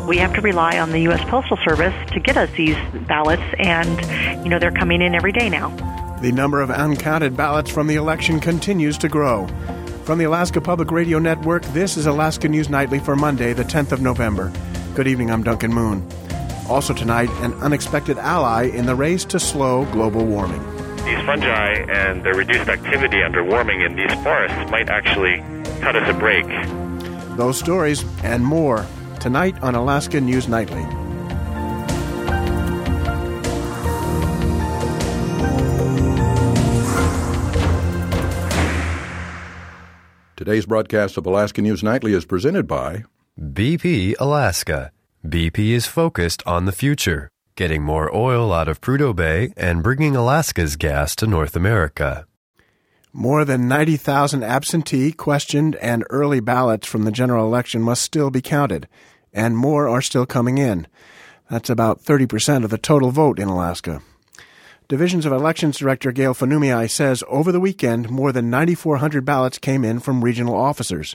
We have to rely on the U.S. Postal Service to get us these ballots, and, they're coming in every day now. The number of uncounted ballots from the election continues to grow. From the Alaska Public Radio Network, this is Alaska News Nightly for Monday, the 10th of November. Good evening, I'm Duncan Moon. Also tonight, an unexpected ally in the race to slow global warming. These fungi and their reduced activity under warming in these forests might actually cut us a break. Those stories and more tonight on Alaska News Nightly. Today's broadcast of Alaska News Nightly is presented by BP Alaska. BP is focused on the future, getting more oil out of Prudhoe Bay and bringing Alaska's gas to North America. More than 90,000 absentee, questioned, and early ballots from the general election must still be counted, and more are still coming in. That's about 30% of the total vote in Alaska. Divisions of Elections Director Gail Fanumiai says over the weekend, more than 9,400 ballots came in from regional officers.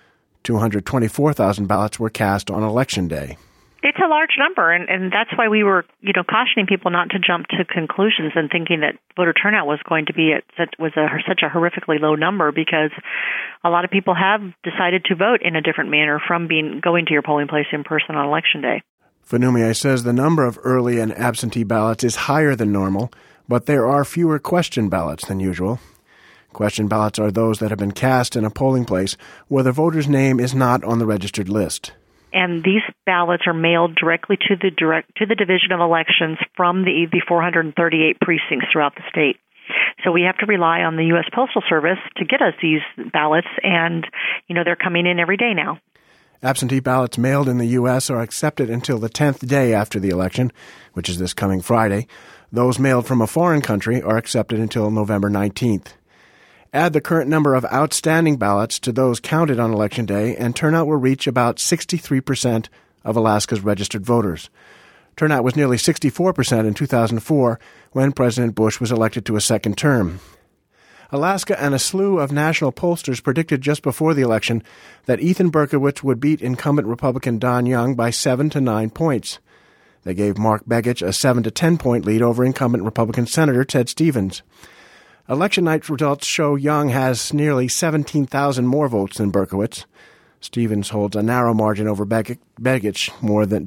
224,000 ballots were cast on Election Day. It's a large number, and that's why we were, cautioning people not to jump to conclusions and thinking that voter turnout was going to be such a horrifically low number, because a lot of people have decided to vote in a different manner from going to your polling place in person on Election Day. Fanumiai says the number of early and absentee ballots is higher than normal, but there are fewer question ballots than usual. Question ballots are those that have been cast in a polling place where the voter's name is not on the registered list. And these ballots are mailed directly to the Division of Elections from the 438 precincts throughout the state. So we have to rely on the U.S. Postal Service to get us these ballots, and, they're coming in every day now. Absentee ballots mailed in the U.S. are accepted until the 10th day after the election, which is this coming Friday. Those mailed from a foreign country are accepted until November 19th. Add the current number of outstanding ballots to those counted on Election Day, and turnout will reach about 63% of Alaska's registered voters. Turnout was nearly 64% in 2004, when President Bush was elected to a second term. Alaska and a slew of national pollsters predicted just before the election that Ethan Berkowitz would beat incumbent Republican Don Young by 7 to 9 points. They gave Mark Begich a 7 to 10 point lead over incumbent Republican Senator Ted Stevens. Election night results show Young has nearly 17,000 more votes than Berkowitz. Stevens holds a narrow margin over Begich, more than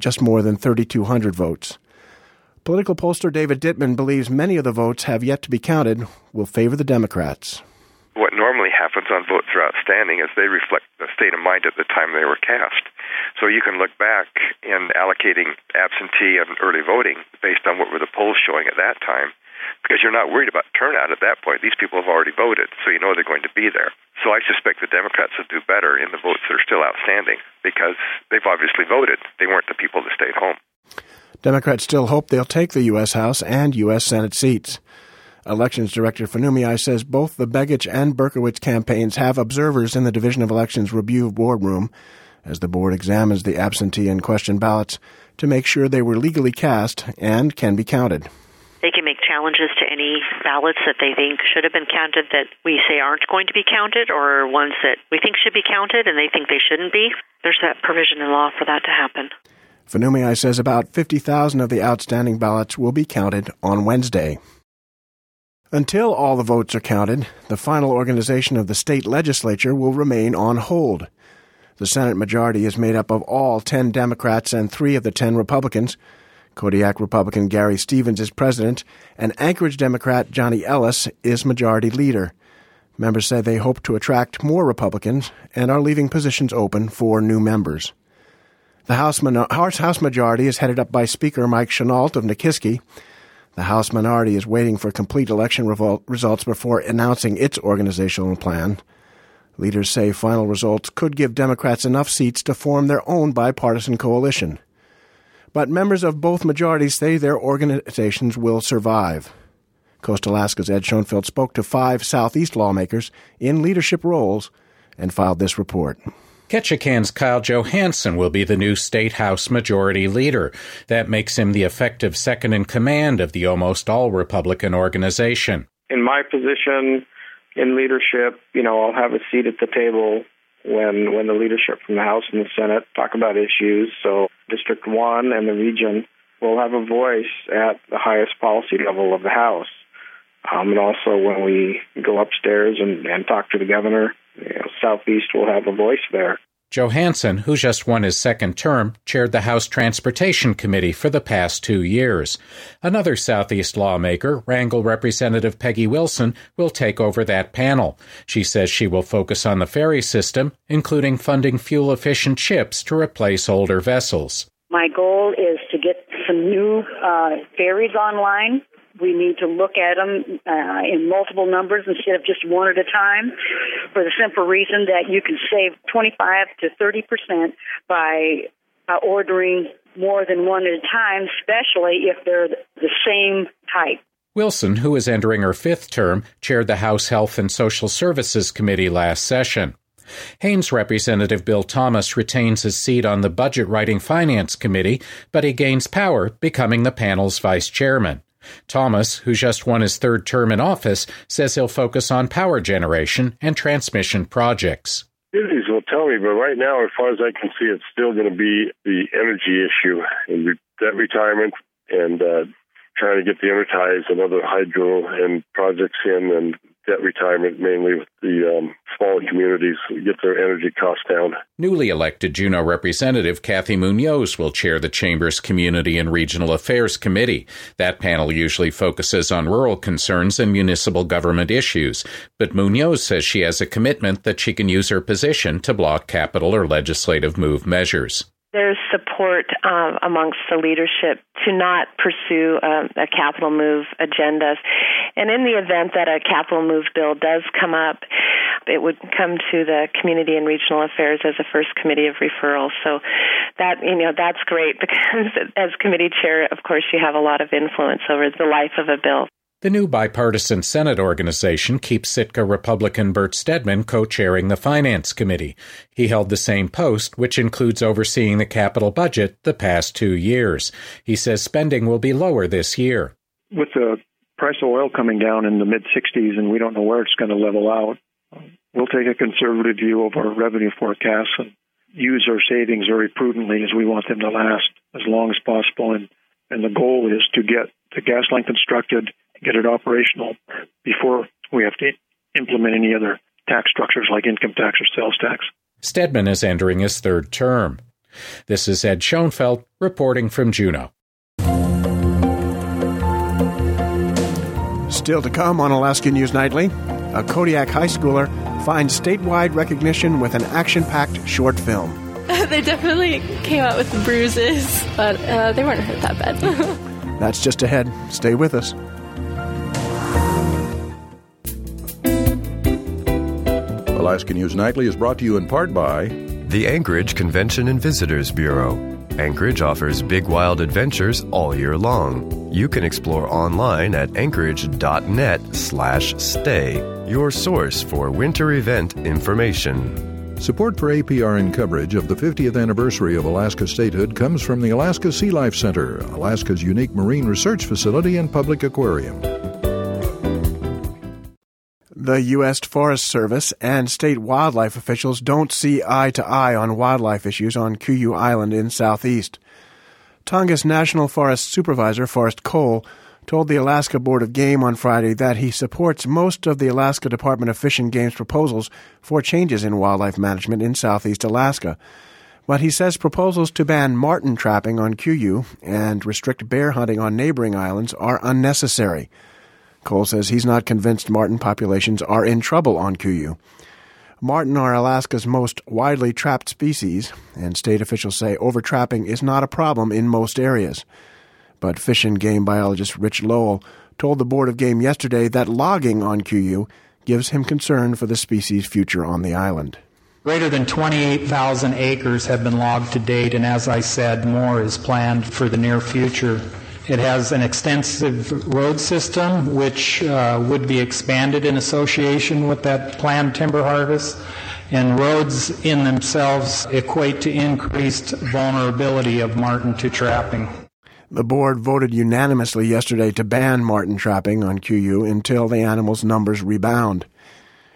3,200 votes. Political pollster David Dittman believes many of the votes have yet to be counted will favor the Democrats. What normally happens on votes that are outstanding is they reflect the state of mind at the time they were cast. So you can look back in allocating absentee and early voting based on what were the polls showing at that time, because you're not worried about turnout at that point. These people have already voted, so you know they're going to be there. So I suspect the Democrats will do better in the votes that are still outstanding, because they've obviously voted. They weren't the people that stayed home. Democrats still hope they'll take the U.S. House and U.S. Senate seats. Elections Director Fanumiai says both the Begich and Berkowitz campaigns have observers in the Division of Elections review boardroom as the board examines the absentee and question ballots to make sure they were legally cast and can be counted. They can make challenges to any ballots that they think should have been counted that we say aren't going to be counted, or ones that we think should be counted and they think they shouldn't be. There's that provision in law for that to happen. Fanumiai says about 50,000 of the outstanding ballots will be counted on Wednesday. Until all the votes are counted, the final organization of the state legislature will remain on hold. The Senate majority is made up of all 10 Democrats and 3 of the 10 Republicans. Kodiak Republican Gary Stevens is president, and Anchorage Democrat Johnny Ellis is majority leader. Members say they hope to attract more Republicans and are leaving positions open for new members. The House majority is headed up by Speaker Mike Chenault of Nikiski. The House minority is waiting for complete election results before announcing its organizational plan. Leaders say final results could give Democrats enough seats to form their own bipartisan coalition. But members of both majorities say their organizations will survive. Coast Alaska's Ed Schoenfeld spoke to 5 Southeast lawmakers in leadership roles and filed this report. Ketchikan's Kyle Johansson will be the new State House Majority Leader. That makes him the effective second in command of the almost all-Republican organization. In my position in leadership, I'll have a seat at the table when the leadership from the House and the Senate talk about issues. So District 1 and the region will have a voice at the highest policy level of the House. And also when we go upstairs and talk to the governor, Southeast will have a voice there. Johansson, who just won his second term, chaired the House Transportation Committee for the past 2 years. Another Southeast lawmaker, Wrangell Representative Peggy Wilson, will take over that panel. She says she will focus on the ferry system, including funding fuel-efficient ships to replace older vessels. My goal is to get some new ferries online. We need to look at them in multiple numbers instead of just one at a time, for the simple reason that you can save 25 to 30% by ordering more than one at a time, especially if they're the same type. Wilson, who is entering her fifth term, chaired the House Health and Social Services Committee last session. Haines Representative Bill Thomas retains his seat on the Budget Writing Finance Committee, but he gains power, becoming the panel's vice chairman. Thomas, who just won his third term in office, says he'll focus on power generation and transmission projects. Business will tell me, but right now, as far as I can see, it's still going to be the energy issue and debt retirement and trying to get the Enterprise and other hydro and projects in, and debt retirement mainly with the smaller communities, get their energy costs down. Newly elected Juneau Representative Kathy Munoz will chair the Chamber's Community and Regional Affairs Committee. That panel usually focuses on rural concerns and municipal government issues, but Munoz says she has a commitment that she can use her position to block capital or legislative move measures. There's support amongst the leadership to not pursue a capital move agenda. And in the event that a capital move bill does come up, it would come to the Community and Regional Affairs as a first committee of referral. So that, that's great because as committee chair, of course, you have a lot of influence over the life of a bill. The new bipartisan Senate organization keeps Sitka Republican Bert Stedman co-chairing the Finance Committee. He held the same post, which includes overseeing the capital budget the past 2 years. He says spending will be lower this year. With the price of oil coming down in the mid-60s, and we don't know where it's going to level out, we'll take a conservative view of our revenue forecasts and use our savings very prudently, as we want them to last as long as possible. And the goal is to get the gas line constructed, get it operational before we have to implement any other tax structures like income tax or sales tax. Stedman is entering his third term. This is Ed Schoenfeld reporting from Juneau. Still to come on Alaska News Nightly, a Kodiak high schooler finds statewide recognition with an action-packed short film. They definitely came out with bruises, but they weren't hurt that bad. That's just ahead. Stay with us. Alaska News Nightly is brought to you in part by the Anchorage Convention and Visitors Bureau. Anchorage offers big wild adventures all year long. You can explore online at anchorage.net/stay, your source for winter event information. Support for APRN coverage of the 50th anniversary of Alaska statehood comes from the Alaska Sea Life Center, Alaska's unique marine research facility and public aquarium. The U.S. Forest Service and state wildlife officials don't see eye to eye on wildlife issues on Kuyu Island in Southeast. Tongass National Forest Supervisor Forrest Cole told the Alaska Board of Game on Friday that he supports most of the Alaska Department of Fish and Game's proposals for changes in wildlife management in Southeast Alaska. But he says proposals to ban marten trapping on Kuyu and restrict bear hunting on neighboring islands are unnecessary. Cole says he's not convinced marten populations are in trouble on Kuyu. Marten are Alaska's most widely trapped species, and state officials say overtrapping is not a problem in most areas. But Fish and Game biologist Rich Lowell told the Board of Game yesterday that logging on Kuyu gives him concern for the species' future on the island. Greater than 28,000 acres have been logged to date, and as I said, more is planned for the near future. It has an extensive road system, which would be expanded in association with that planned timber harvest, and roads in themselves equate to increased vulnerability of marten to trapping. The board voted unanimously yesterday to ban marten trapping on Kuyu until the animal's numbers rebound.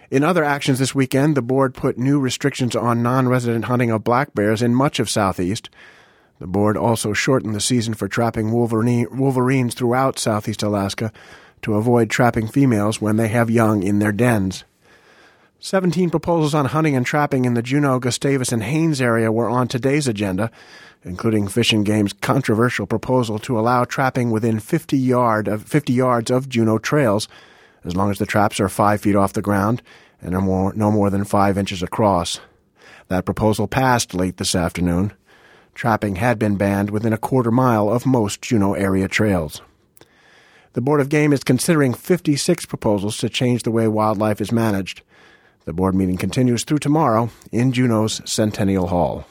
In other actions this weekend, the board put new restrictions on non-resident hunting of black bears in much of Southeast. The board also shortened the season for trapping wolverines throughout Southeast Alaska to avoid trapping females when they have young in their dens. 17 proposals on hunting and trapping in the Juneau, Gustavus, and Haines area were on today's agenda, including Fish and Game's controversial proposal to allow trapping within 50 yards of Juneau trails, as long as the traps are 5 feet off the ground and are no more than 5 inches across. That proposal passed late this afternoon. Trapping had been banned within a quarter mile of most Juneau area trails. The Board of Game is considering 56 proposals to change the way wildlife is managed. The board meeting continues through tomorrow in Juneau's Centennial Hall.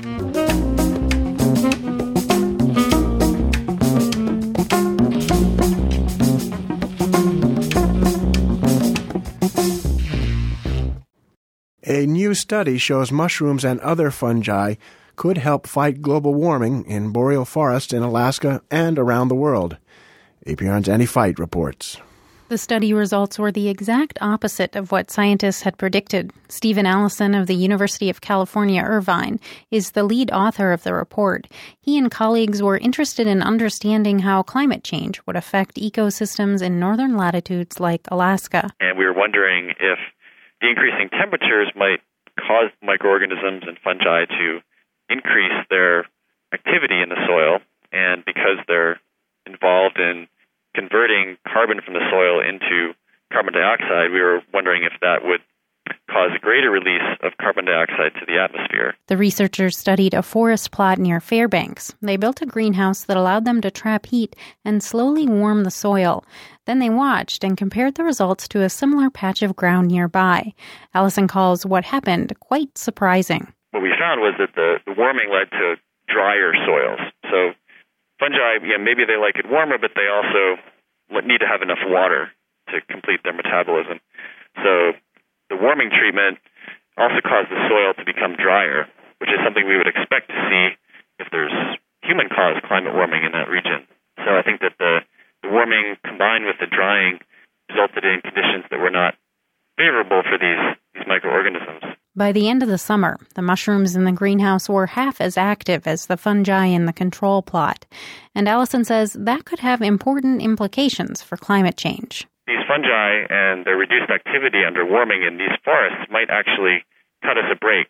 A new study shows mushrooms and other fungi could help fight global warming in boreal forests in Alaska and around the world. APRN's Annie Fight reports. The study results were the exact opposite of what scientists had predicted. Stephen Allison of the University of California, Irvine, is the lead author of the report. He and colleagues were interested in understanding how climate change would affect ecosystems in northern latitudes like Alaska. And we were wondering if the increasing temperatures might cause microorganisms and fungi to increase their activity in the soil, and because they're involved in converting carbon from the soil into carbon dioxide, we were wondering if that would cause a greater release of carbon dioxide to the atmosphere. The researchers studied a forest plot near Fairbanks. They built a greenhouse that allowed them to trap heat and slowly warm the soil. Then they watched and compared the results to a similar patch of ground nearby. Allison calls what happened quite surprising. What we found was that the warming led to drier soils. So fungi, maybe they like it warmer, but they also need to have enough water to complete their metabolism. So the warming treatment also caused the soil to become drier, which is something we would expect to see if there's human-caused climate warming in that region. So I think that the warming combined with the drying resulted in conditions that were not favorable for these microorganisms. By the end of the summer, the mushrooms in the greenhouse were half as active as the fungi in the control plot. And Allison says that could have important implications for climate change. These fungi and their reduced activity under warming in these forests might actually cut us a break,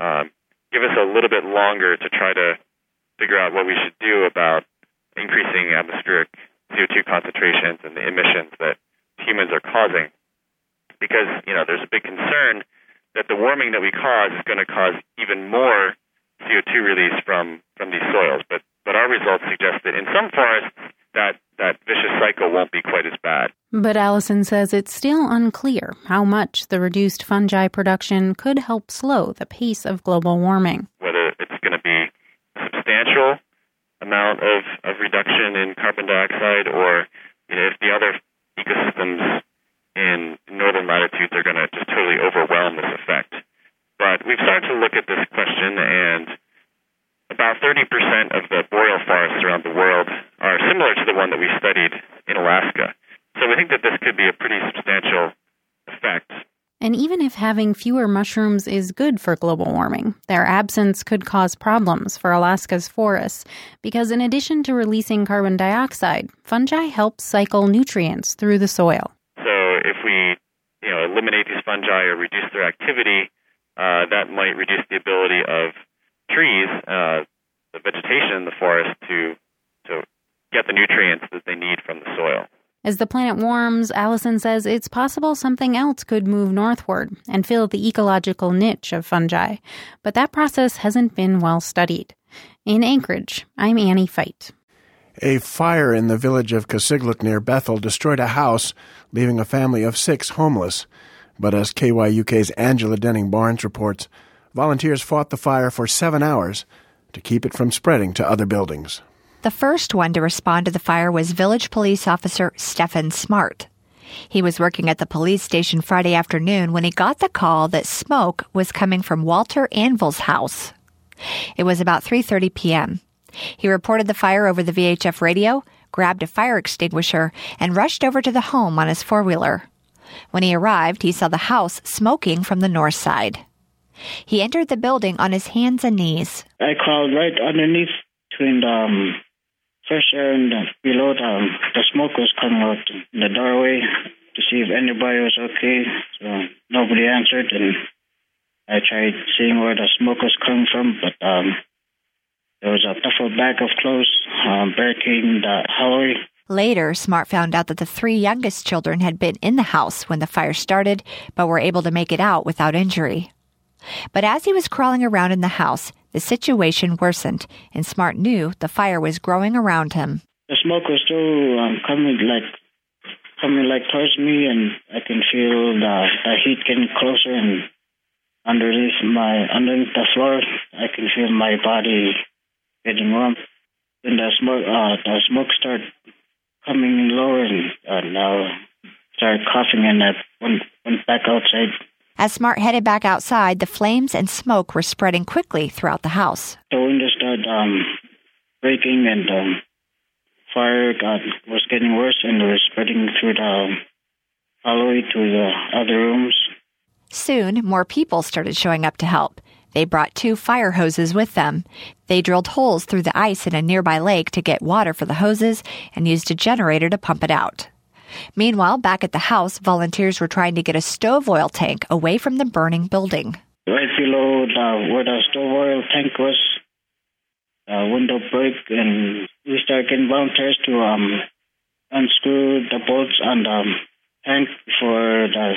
give us a little bit longer to try to figure out what we should do about increasing atmospheric CO2 concentrations and the emissions that humans are causing. Because, there's a big concern that the warming that we cause is going to cause even more CO2 release from these soils. But our results suggest that in some forests, that vicious cycle won't be quite as bad. But Allison says it's still unclear how much the reduced fungi production could help slow the pace of global warming. Whether it's going to be a substantial amount of reduction in carbon dioxide, or if the other ecosystems in northern latitudes are going to just totally overwhelm this effect. But we've started to look at this question, and about 30% of the boreal forests around the world are similar to the one that we studied in Alaska. So we think that this could be a pretty substantial effect. And even if having fewer mushrooms is good for global warming, their absence could cause problems for Alaska's forests, because in addition to releasing carbon dioxide, fungi help cycle nutrients through the soil. So if we eliminate these fungi or reduce their activity, that might reduce the ability of trees, the vegetation in the forest, to get the nutrients that they need from the soil. As the planet warms, Allison says it's possible something else could move northward and fill the ecological niche of fungi. But that process hasn't been well studied. In Anchorage, I'm Annie Fight. A fire in the village of Casigluk near Bethel destroyed a house, leaving a family of 6 homeless. But as KYUK's Angela Denning-Barnes reports, volunteers fought the fire for 7 hours to keep it from spreading to other buildings. The first one to respond to the fire was village police officer Stephen Smart. He was working at the police station Friday afternoon when he got the call that smoke was coming from Walter Anvil's house. It was about 3:30 p.m. He reported the fire over the VHF radio, grabbed a fire extinguisher, and rushed over to the home on his four-wheeler. When he arrived, he saw the house smoking from the north side. He entered the building on his hands and knees. I crawled right underneath between the fresh air and below the smoke was coming out in the doorway to see if anybody was okay. So nobody answered, and I tried seeing where the smoke was coming from, but there was a duffel bag of clothes barricading the hallway. Later, Smart found out that the 3 youngest children had been in the house when the fire started, but were able to make it out without injury. But as he was crawling around in the house, the situation worsened, and Smart knew the fire was growing around him. The smoke was still coming towards me, and I can feel the heat getting closer. And underneath the floor, I can feel my body getting warm. And the smoke started coming lower, and now started coughing, and I went back outside. As Smart headed back outside, the flames and smoke were spreading quickly throughout the house. The windows started breaking, and fire was getting worse, and it was spreading through the hallway to the other rooms. Soon, more people started showing up to help. They brought 2 fire hoses with them. They drilled holes through the ice in a nearby lake to get water for the hoses and used a generator to pump it out. Meanwhile, back at the house, volunteers were trying to get a stove oil tank away from the burning building. Right below where the stove oil tank was, window break, and we started getting volunteers to unscrew the bolts on the tank before the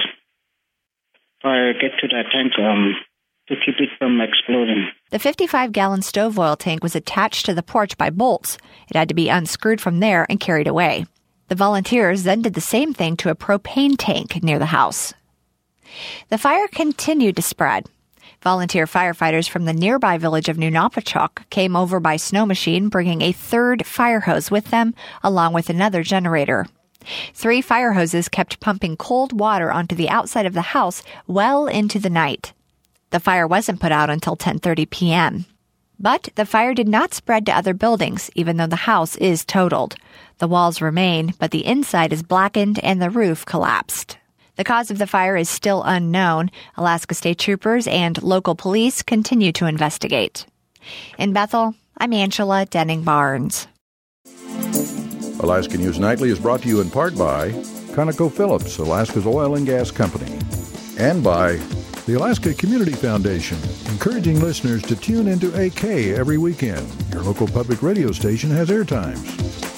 fire get to that tank to keep it from exploding. The 55-gallon stove oil tank was attached to the porch by bolts. It had to be unscrewed from there and carried away. The volunteers then did the same thing to a propane tank near the house. The fire continued to spread. Volunteer firefighters from the nearby village of New Nopachok came over by snow machine, bringing a 3rd fire hose with them, along with another generator. 3 fire hoses kept pumping cold water onto the outside of the house well into the night. The fire wasn't put out until 10:30 p.m. But the fire did not spread to other buildings, even though the house is totaled. The walls remain, but the inside is blackened and the roof collapsed. The cause of the fire is still unknown. Alaska State Troopers and local police continue to investigate. In Bethel, I'm Angela Denning-Barnes. Alaska News Nightly is brought to you in part by ConocoPhillips, Alaska's oil and gas company, and by the Alaska Community Foundation, encouraging listeners to tune into AK every weekend. Your local public radio station has airtimes.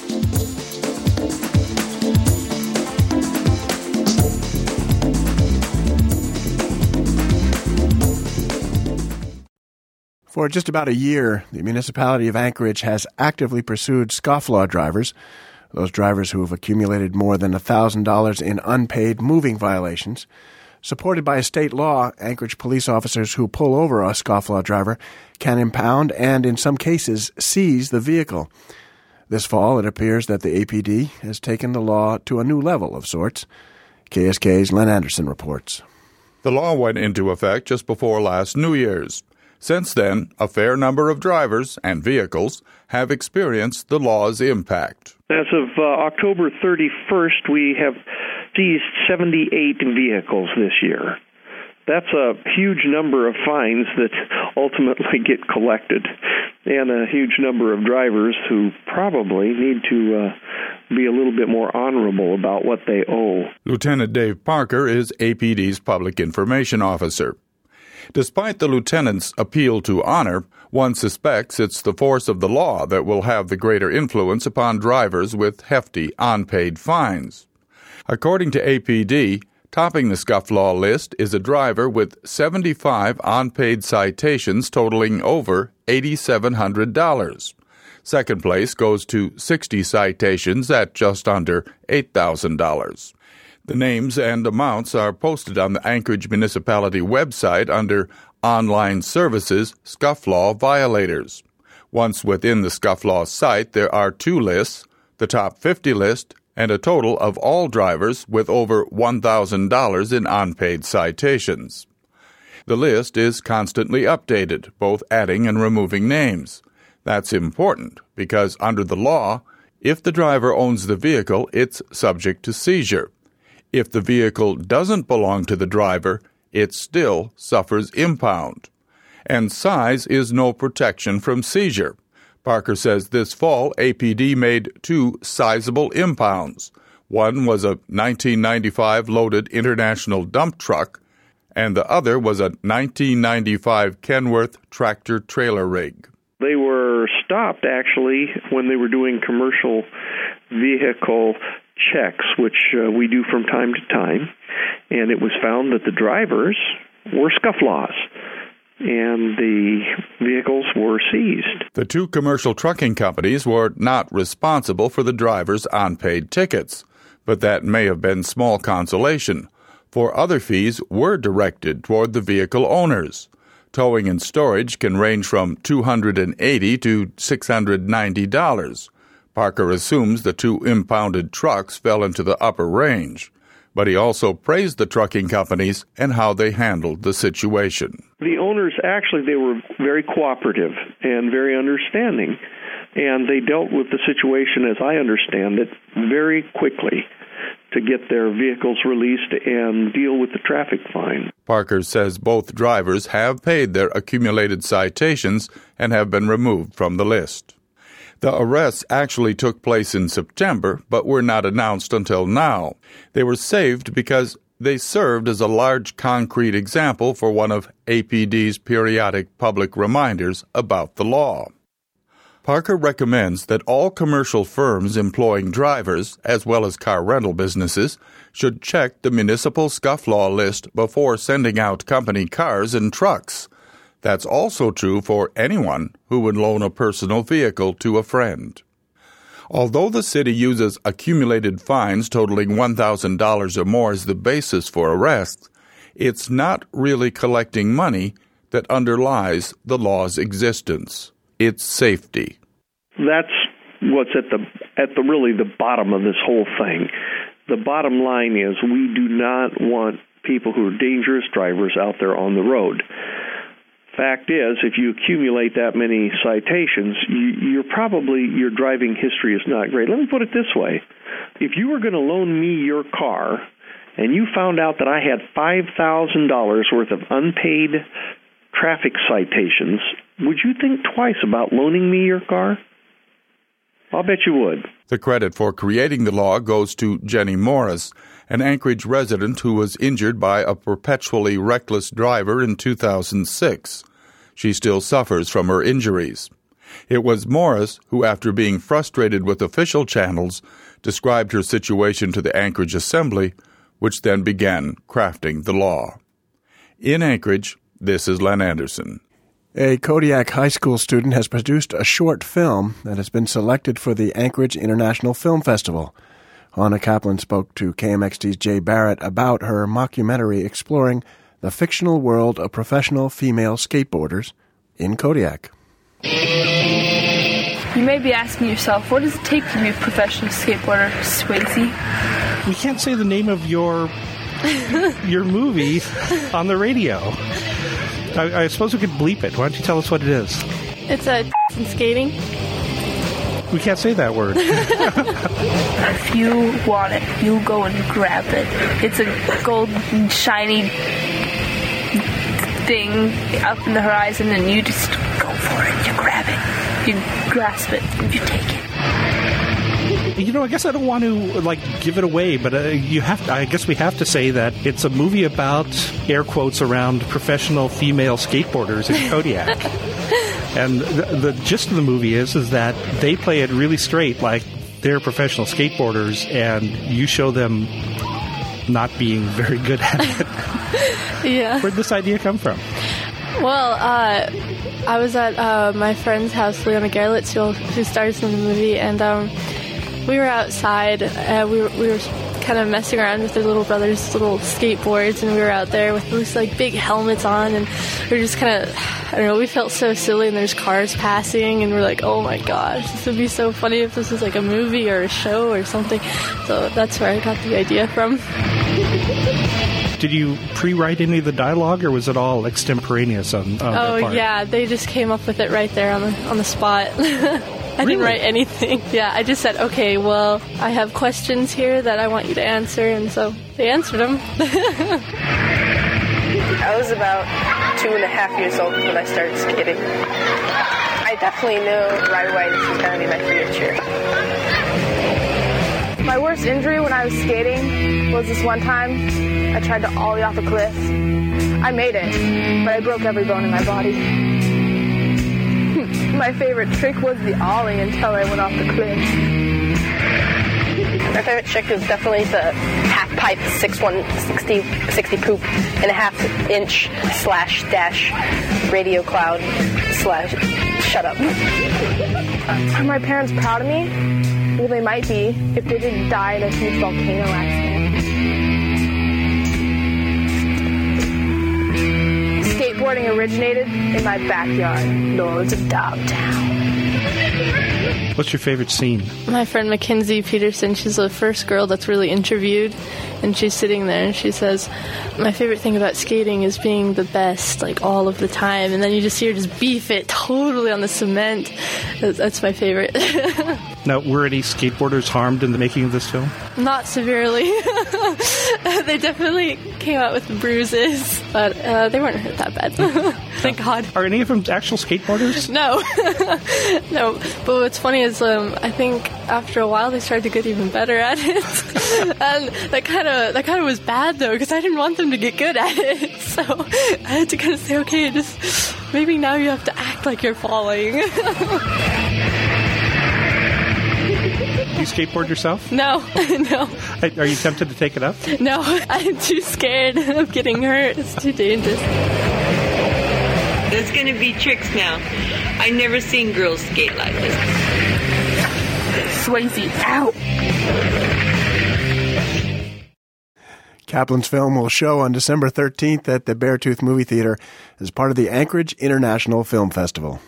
For just about a year, the municipality of Anchorage has actively pursued scofflaw drivers, those drivers who have accumulated more than $1,000 in unpaid moving violations. Supported by a state law, Anchorage police officers who pull over a scofflaw driver can impound and, in some cases, seize the vehicle. This fall, it appears that the APD has taken the law to a new level of sorts. KSK's Len Anderson reports. The law went into effect just before last New Year's. Since then, a fair number of drivers and vehicles have experienced the law's impact. As of October 31st, we have seized 78 vehicles this year. That's a huge number of fines that ultimately get collected, and a huge number of drivers who probably need to be a little bit more honorable about what they owe. Lieutenant Dave Parker is APD's Public Information Officer. Despite the lieutenant's appeal to honor, one suspects it's the force of the law that will have the greater influence upon drivers with hefty unpaid fines. According to APD, topping the scofflaw list is a driver with 75 unpaid citations totaling over $8,700. Second place goes to 60 citations at just under $8,000. The names and amounts are posted on the Anchorage Municipality website under Online Services Scofflaw Violators. Once within the scofflaw site, there are 2 lists, the top 50 list and a total of all drivers with over $1,000 in unpaid citations. The list is constantly updated, both adding and removing names. That's important because under the law, if the driver owns the vehicle, it's subject to seizure. If the vehicle doesn't belong to the driver, it still suffers impound. And size is no protection from seizure. Parker says this fall, APD made 2 sizable impounds. One was a 1995 loaded International dump truck, and the other was a 1995 Kenworth tractor-trailer rig. They were stopped, actually, when they were doing commercial vehicle checks, which we do from time to time, and it was found that the drivers were scufflaws, and the vehicles were seized. The 2 commercial trucking companies were not responsible for the drivers' unpaid tickets, but that may have been small consolation, for other fees were directed toward the vehicle owners. Towing and storage can range from $280 to $690. Parker assumes the 2 impounded trucks fell into the upper range, but he also praised the trucking companies and how they handled the situation. The owners, actually, they were very cooperative and very understanding, and they dealt with the situation, as I understand it, very quickly to get their vehicles released and deal with the traffic fine. Parker says both drivers have paid their accumulated citations and have been removed from the list. The arrests actually took place in September, but were not announced until now. They were saved because they served as a large concrete example for one of APD's periodic public reminders about the law. Parker recommends that all commercial firms employing drivers, as well as car rental businesses, should check the municipal scufflaw list before sending out company cars and trucks. That's also true for anyone who would loan a personal vehicle to a friend. Although the city uses accumulated fines totaling $1,000 or more as the basis for arrests, it's not really collecting money that underlies the law's existence. It's safety. That's what's at the really the bottom of this whole thing. The bottom line is we do not want people who are dangerous drivers out there on the road. Fact is, if you accumulate that many citations, your driving history is not great. Let me put it this way. If you were going to loan me your car and you found out that I had $5,000 worth of unpaid traffic citations, would you think twice about loaning me your car? I'll bet you would. The credit for creating the law goes to Jenny Morris, an Anchorage resident who was injured by a perpetually reckless driver in 2006. She still suffers from her injuries. It was Morris who, after being frustrated with official channels, described her situation to the Anchorage Assembly, which then began crafting the law. In Anchorage, this is Len Anderson. A Kodiak High School student has produced a short film that has been selected for the Anchorage International Film Festival. Anna Kaplan spoke to KMXD's Jay Barrett about her mockumentary exploring the fictional world of professional female skateboarders in Kodiak. You may be asking yourself, what does it take to be a professional skateboarder, Swayze? We can't say the name of your movie on the radio. I suppose we could bleep it. Why don't you tell us what it is? It's a skating. We can't say that word. If you want it, you go and grab it. It's a gold and shiny thing up in the horizon, and you just go for it. You grab it. You grasp it. And you take it. I guess I don't want to give it away, but I guess we have to say that it's a movie about air quotes around professional female skateboarders in Kodiak. And the gist of the movie is that they play it really straight, like they're professional skateboarders, and you show them not being very good at it. Yeah. Where'd this idea come from? Well, I was at my friend's house, Leona Gerlitz, who stars in the movie, and we were outside. We were kind of messing around with their little brother's little skateboards, and we were out there with these big helmets on, and we were just kind of, I don't know, we felt so silly, and there's cars passing, and we're like, oh my gosh, this would be so funny if this was a movie or a show or something. So that's where I got the idea from. Did you pre-write any of the dialogue, or was it all extemporaneous on their part? Yeah, they just came up with it right there on the spot. I didn't write anything. Yeah, I just said, okay, well, I have questions here that I want you to answer, and so they answered them. I was about 2.5 years old when I started skating. I definitely knew right away this was going to be my future. My worst injury when I was skating was this one time I tried to ollie off a cliff. I made it, but I broke every bone in my body. My favorite trick was the ollie until I went off the cliff. My favorite trick was definitely the half pipe 60 poop and a half-inch /dash radio cloud / shut up. Are my parents proud of me? Well, they might be if they didn't die in a huge volcano accident. Skateboarding originated in my backyard, Lords of Dogtown. What's your favorite scene? My friend Mackenzie Peterson, she's the first girl that's really interviewed, and she's sitting there and she says, my favorite thing about skating is being the best, like, all of the time, and then you just see her just beef it totally on the cement. That's my favorite. Now, were any skateboarders harmed in the making of this film? Not severely. They definitely came out with bruises, but they weren't hurt that bad. Thank God. Are any of them actual skateboarders? No. No. But what's funny is I think after a while they started to get even better at it. And that kind of was bad, though, because I didn't want them to get good at it. So I had to kind of say, okay, just maybe now you have to act like you're falling. Do you skateboard yourself? No, no. Are you tempted to take it up? No, I'm too scared of getting hurt. It's too dangerous. There's going to be tricks now. I never seen girls skate like this. Swayze, out! Kaplan's film will show on December 13th at the Beartooth Movie Theater as part of the Anchorage International Film Festival.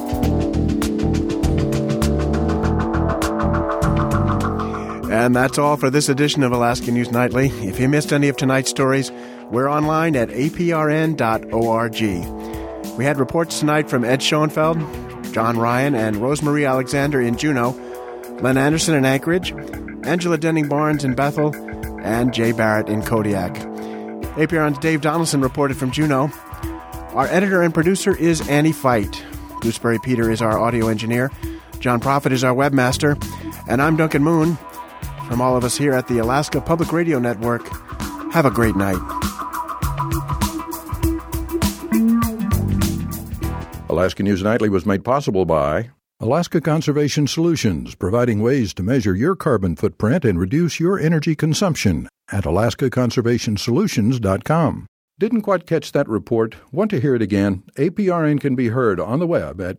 And that's all for this edition of Alaska News Nightly. If you missed any of tonight's stories, we're online at aprn.org. We had reports tonight from Ed Schoenfeld, John Ryan, and Rosemarie Alexander in Juneau, Len Anderson in Anchorage, Angela Denning-Barnes in Bethel, and Jay Barrett in Kodiak. APRN's Dave Donaldson reported from Juneau. Our editor and producer is Annie Fight. Gooseberry Peter is our audio engineer. John Prophet is our webmaster. And I'm Duncan Moon. From all of us here at the Alaska Public Radio Network, have a great night. Alaska News Nightly was made possible by Alaska Conservation Solutions, providing ways to measure your carbon footprint and reduce your energy consumption at alaskaconservationsolutions.com. Didn't quite catch that report? Want to hear it again? APRN can be heard on the web at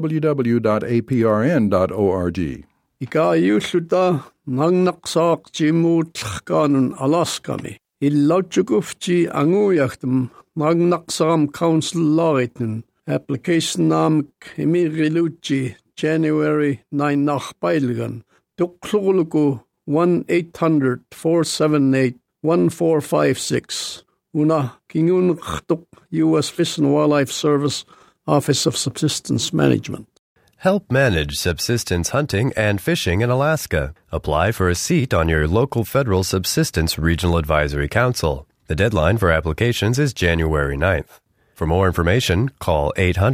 www.aprn.org. Ikayusuta nangnaksak jimu tchkanun Alaskami. Illauchugufji anguyachtum nangnaksam council laiten. Application nam Emiriluchi January 9 nach Beilgan. Dukluluku 1-800-478-1456. Una Kingun U.S. Fish and Wildlife Service, Office of Subsistence Management. Help manage subsistence hunting and fishing in Alaska. Apply for a seat on your local federal Subsistence Regional Advisory Council. The deadline for applications is January 9th. For more information, call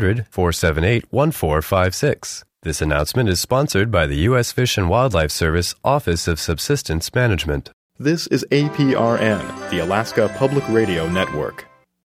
800-478-1456. This announcement is sponsored by the U.S. Fish and Wildlife Service Office of Subsistence Management. This is APRN, the Alaska Public Radio Network.